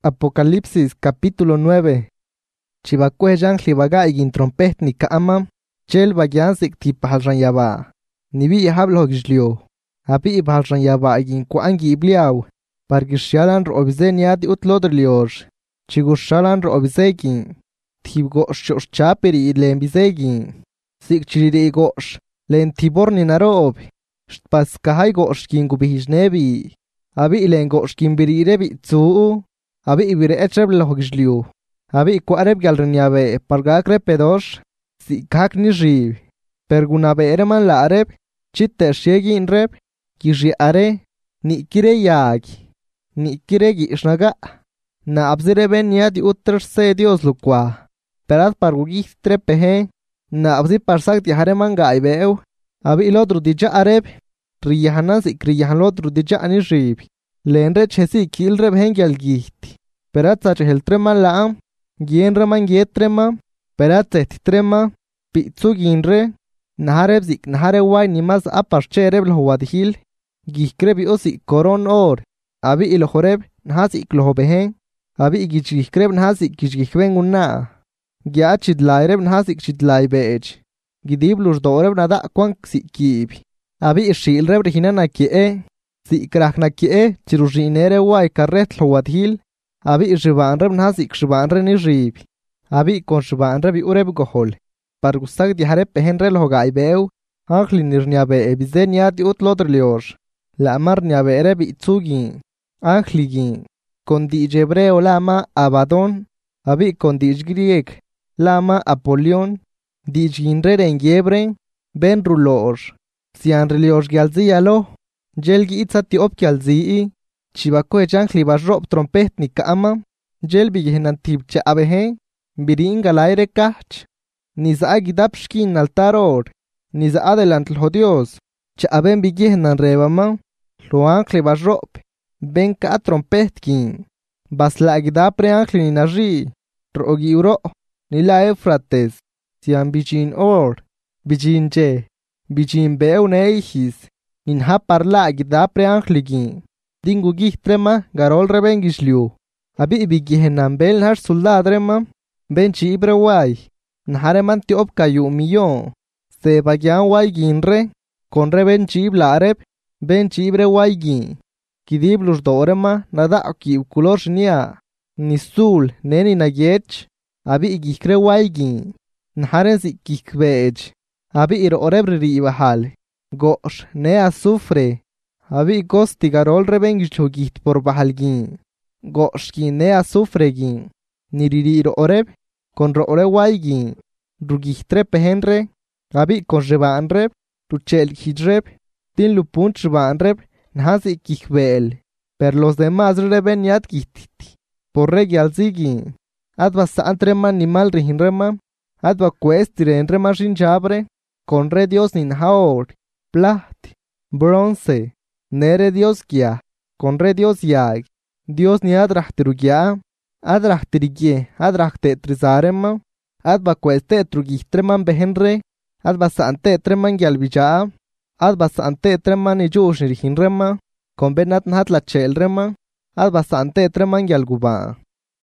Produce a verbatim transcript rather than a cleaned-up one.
Apocalipsis capítulo nueve. Chivacueyan libaga igin trompet ni kaamam, chel bayan sik ti pahalran yaba. Nibi hablo gishlio. Abi ibalran yaba igin kuangi ibliaw. Pargishalan ro obizenia di utlodrlior. Chigushalan ro obizegin. Tibgo shosh chapiri ilen bizegin. Sik chiriri gosh. Len tiborni narob. Spas kahai gosh kingu bihishnebi. Abi ilen gosh kimbirirebi tsuu. Abi ibire etreb gishlio. Abi kuareb galrenyabe pargakre pedosh. Si kak ni rib. Pergunabe ereman la areb. Chitte shegi inreb. Kishi are. Ni kire yag. Ni kire gishnaga. Na abzireben niadi utr se Dios lukwa. Perat pargugih trepehe. Na abzi parsak di hareman gaibeu. Abi ilodru dija areb. Riyahanan si kriyahan lodru dija ani rib. Lenre chesi kilreb hengyal gihti. Perat sa cheheltreman laam. Gienreman gietrema. Perat zehtitrema. Pitsu ginre. Nahareb zik naharewai nimaz aparchereb lhuadhil. Gihkrebi osi koron or. Abi ilohoreb nahasi iklohobehen. Abi igichgihkreb nahasi ikishgihben unna. Giachid laireb nahasi ikchidlai beej. Gidib lusdoreb nada kwank sikib. Abi ishilreb rihinana kie. Si ikrahna kie chirushinere wai karret lhuadhil. Abi ishibanreb nahasi ikshibanre ni rib. Abi ikonshibanreb ureb gohol. Pargusag di hareb pehenre lhogaibew. Ankhli nirnyabe ebizenya di utlodrlior. La amar nyabe bi tsugin. Ankhligin. Kondi jebreo lama Abadon. Abi kondi grieg. Lama Apolion. Dijginre rengyebre. Ben rulor. Sian relior gyalziyalo. Jelgi itzati opkyalzii. Chibako echankli basrop trompet ni kaama. Jelbi yehenantib cha abehe. Biringa laire kach. Niza agidapshkin altaror. Niza adelantl jodios. Cha aben biyehenan rebama. Lo ankle basrop. Ben ka trompetkin. Basla agidapre ankle ni naji. Rogi uro. Nila Efrates. Sian bijin or. Bijin je. Bijin beu neihis. Ninha parla agidapre ankligin. Dingu gihtrema garol rebengishliu. Abi ibigihenan bel har soldadrema. Ben chi ibrewai. Nahareman ti opka yu millón. Se bagyan waigin con reben chi blareb. Ben chi ibrewai. Kidib los dorema nada ki ukulor nia. Nisul neni nagech. Abi igikre waigin. Naharen si kikbej. Abi ir orebri ibahal. Gosh ne azufre. Abi gosti garol rebengishogit por bahalgin. Goshki ne azufregin. Niriri ir oreb. Con roore waigin. Rugihtre pehenre. Abi con rebanreb. Ruchel hidreb. Tin lupunch rebanreb. Nahasi kikbel. Per los demás reben yat gititi. Por regialzigin. Adva santreman nimal rihinrema. Adva questire rema shinchabre. Con re dios ninhaor. Plat. Bronce. Nere dios kia. Con re dios yag. Dios ni adrahtirugia. Adrahtirigye. Adrahtetrizarema. Adva queste trugistreman behenre. Adva sante treman gyalvija. Adva sante treman ijush rihinrema. Con benat nahat la chelrema. Adva sante treman gyalguba.